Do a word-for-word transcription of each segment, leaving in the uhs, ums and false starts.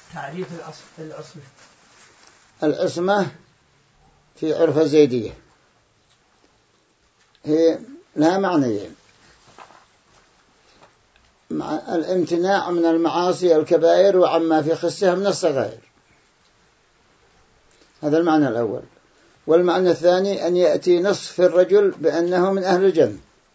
تعريف العصمة. العصمة في عرف الزيدية هي لها معنيين: الامتناع من المعاصي الكبائر وعما في خصها من الصغائر، هذا المعنى الأول. والمعنى الثاني أن يأتي نص في الرجل بأنه من أهل الجنة،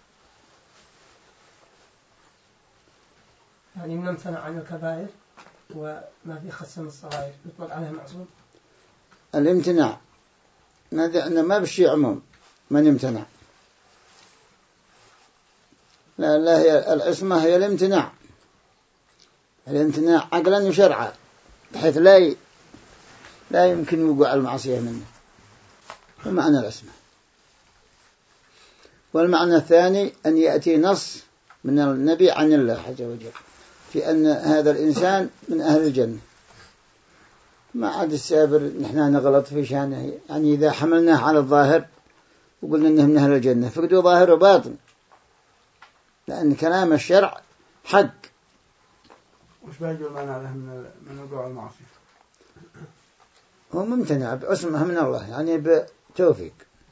يعني من امتنع عن الكبائر وما في خص من الصغائر يطلق عليه معصوم. الامتناع ما ما بشيء عموم من امتنع، لا لا هي العصمة هي الامتناع، الامتناع عقلا وشرعا بحيث لا لا يمكن وقوع المعصية منه، ومعنى العصمة. والمعنى الثاني أن يأتي نص من النبي عن الله عز وجل في أن هذا الإنسان من أهل الجنة، ما عاد السابر نحن نغلط في شانه. يعني إذا حملناه على الظاهر وقلنا أنه من أهل الجنة فقدوا ظاهر وباطن، لأن كلام الشرع حق. وش بيجوا المعنى له من من وقوع المعصية؟ هو ممتنع بعصمه من الله، يعني بتوفيق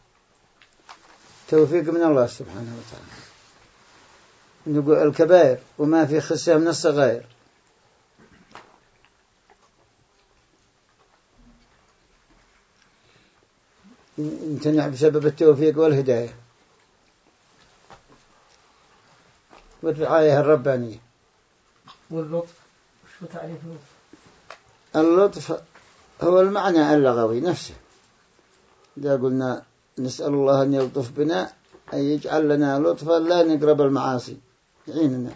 توفيق من الله سبحانه وتعالى، نقول الكبائر وما في خصها من الصغائر. يمتنع بسبب التوفيق والهداية والرعاية الربانية. واللطف شو تعريف اللطف؟ اللطف هو المعنى اللغوي نفسه. إذا قلنا نسأل الله أن يلطف بنا، أن يجعل لنا لطفا لا نقرب المعاصي يعيننا.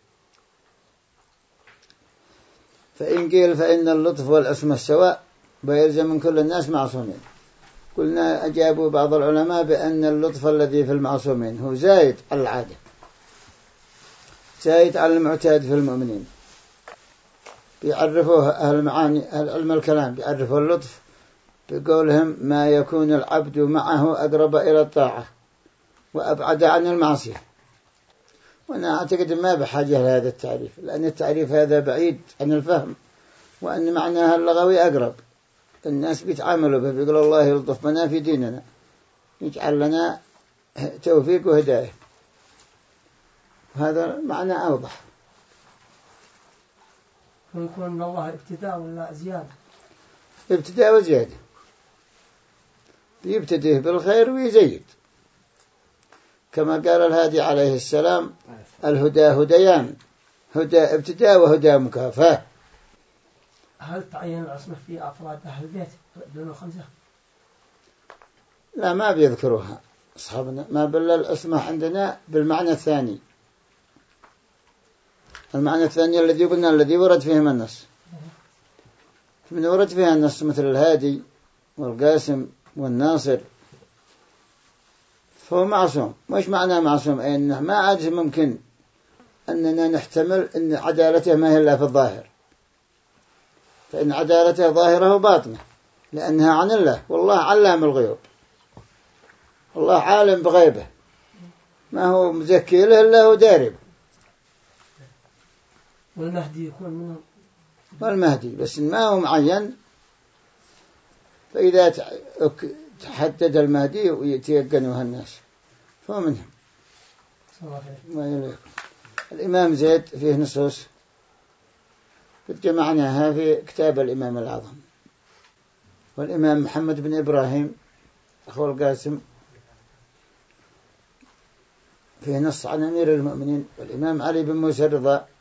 فإن قيل فإن اللطف والعصمة السواء بيلزم من كل الناس معصومين. قلنا أجابوا بعض العلماء بأن اللطف الذي في المعصومين هو زايد على العادة، زايد على المعتاد في المؤمنين. بيعرفوه أهل المعاني أهل علم الكلام بيعرفوا اللطف بقولهم ما يكون العبد معه أقرب إلى الطاعة وأبعد عن المعصية. وأنا أعتقد ما بحاجة لهذا التعريف، لأن التعريف هذا بعيد عن الفهم، وأن معناها اللغوي أقرب. الناس بيتعاملوا به، بيقول الله يلطف بنا في ديننا، يجعل لنا توفيق وهداية، هذا معنى أوضح. ويكون من الله ابتداء ولا زيادة؟ ابتداء وزيادة، يبتدئ بالخير ويزيد، كما قال الهادي عليه السلام: الهدى هديان، هدى ابتداء وهدى مكافأة. هل تعين العصمة في أفراد أهل البيت دون الخمسة؟ لا، ما بيذكروها أصحابنا، ما بل العصمة عندنا بالمعنى الثاني، المعنى الثاني الذي قلنا الذي ورد فيهم النص. من ورد فيها النص مثل الهادي والقاسم والناصر فهو معصوم. مش معنى معصوم أي أنه ما عاد ممكن أننا نحتمل أن عدالته ما هي إلا في الظاهر، فإن عدالته ظاهره وباطنه، لأنها عن الله، والله علام الغيوب، الله عالم بغيبه، ما هو مزكي له إلا هو دارب. والمهدي يكون منهم، والمهدي بس ما هو معين، فإذا تحدد المهدي ويتيقنوها الناس فهو منهم. الإمام زيد فيه نصوص قد جمعناها في كتاب الإمام الأعظم. والإمام محمد بن إبراهيم أخو القاسم فيه نص عن أمير المؤمنين. والإمام علي بن موسى الرضا